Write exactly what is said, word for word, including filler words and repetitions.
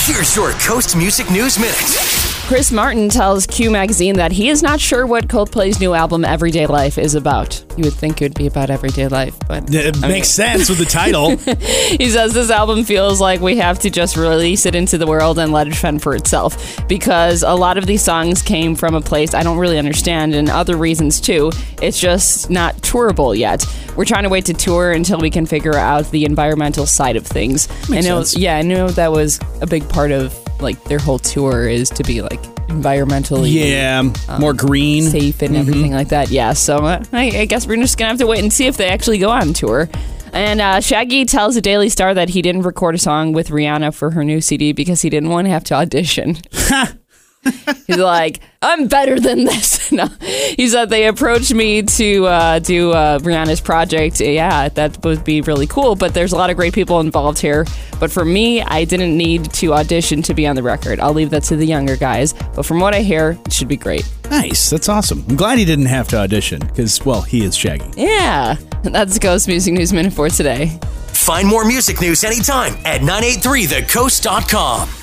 Here's your Coast Music News Minute. Chris Martin tells Q Magazine that he is not sure what Coldplay's new album, Everyday Life, is about. You would think it would be about everyday life, but... It I makes mean, sense with the title. He says this album feels like we have to just release it into the world and let it fend for itself, because a lot of these songs came from a place I don't really understand, and other reasons too. It's just not tourable yet. We're trying to wait to tour until we can figure out the environmental side of things. Makes I know, sense. Yeah, I know that was a big part of like their whole tour is to be like environmentally Yeah, um, more green. safe and Mm-hmm. everything like that. Yeah, so uh, I, I guess we're just gonna have to wait and see if they actually go on tour. And uh, Shaggy tells the Daily Star that he didn't record a song with Rihanna for her new C D because he didn't want to have to audition. He's like, I'm better than this. No, he said they approached me to uh, do uh, Rihanna's project. Yeah, that would be really cool, but there's a lot of great people involved here. But for me, I didn't need to audition to be on the record. I'll leave that to the younger guys. But from what I hear, it should be great. Nice. That's awesome. I'm glad he didn't have to audition because, well, he is Shaggy. Yeah, that's Coast Music News Minute for today. Find more music news anytime at nine eighty-three the coast dot com.